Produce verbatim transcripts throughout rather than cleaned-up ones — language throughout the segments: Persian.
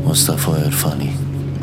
مصطفی عرفانی.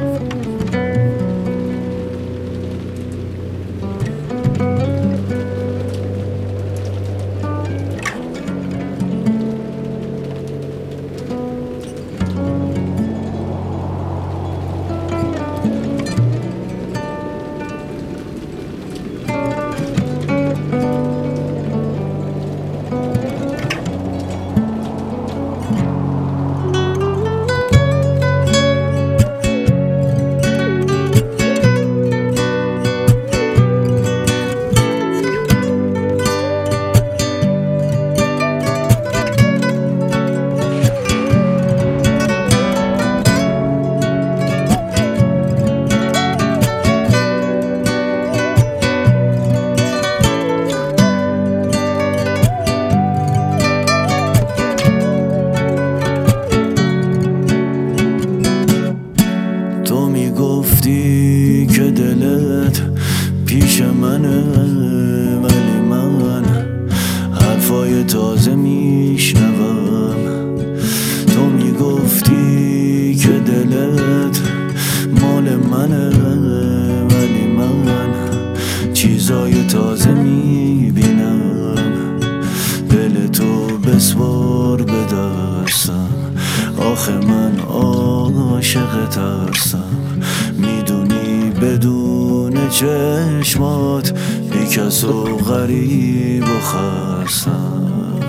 گفتی که دلت پیش منه، ولی من حرفای تازه میشنوم. تو میگفتی که دلت مال منه، ولی من چیزای تازه میبینم. دل تو بسپار به دستم، آخه من عاشقت هستم. میدونی بدون چشمات بی کس و غریب و خستم.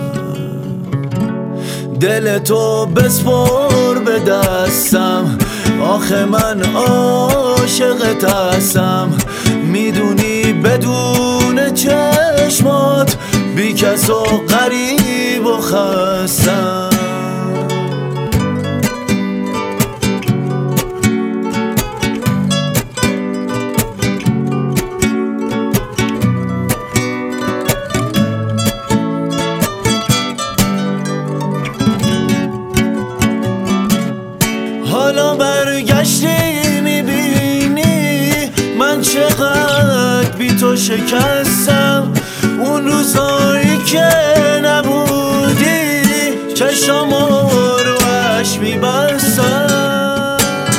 دل تو بسپار به دستم، آخه من عاشقت هستم. میدونی بدون چشمات بی کس و غریب و خستم. حالا برگشتی میبینی من چقدر بی تو شکستم. اون روزایی که نبودی چشامو رو عشق میبستم.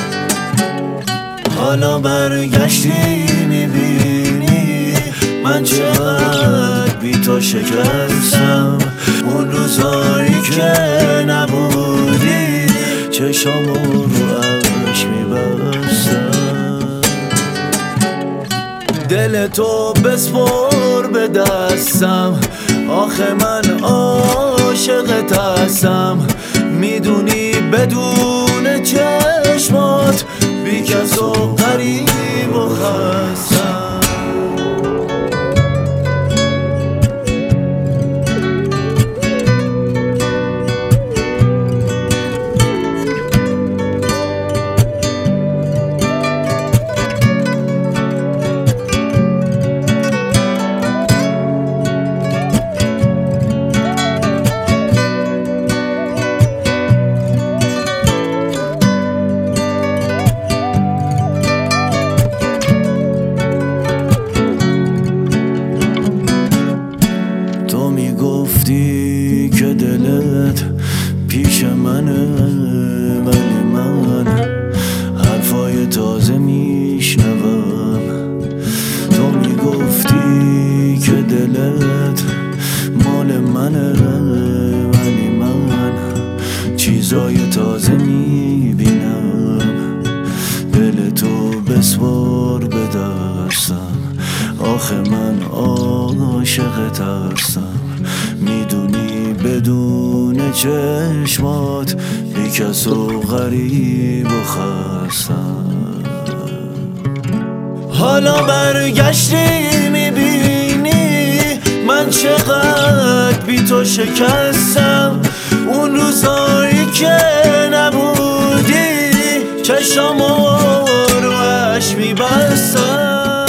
حالا برگشتی میبینی من چقدر بی تو شکستم. اون روزایی که نبودی چشامو رو عشق میبستم. دل تو بسپار به دستم، آخه من عاشقت هستم. میدونی بدون چشمات بی کس و غریب و خستم. گفتی که دلت پیش منه، ولی من حرفای تازه میشنوم. تو میگفتی که دلت مال منه، ولی من چیزای تازه میبینم. دل تو بسپار به دستم، آخه من عاشقت هستم. میدونی بدون چشمات بی کس و غریب و خستم. حالا برگشتی میبینی من چقدر بی تو شکستم. اون روزایی که نبودی چشامو رو عشق میبستم.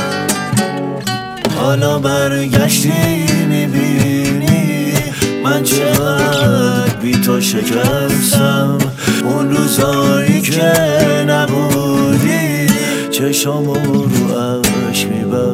حالا برگشتی میبینی من چقدر بی تو شکستم. اون روزایی که نبودی چشامو رو عشق میبستم.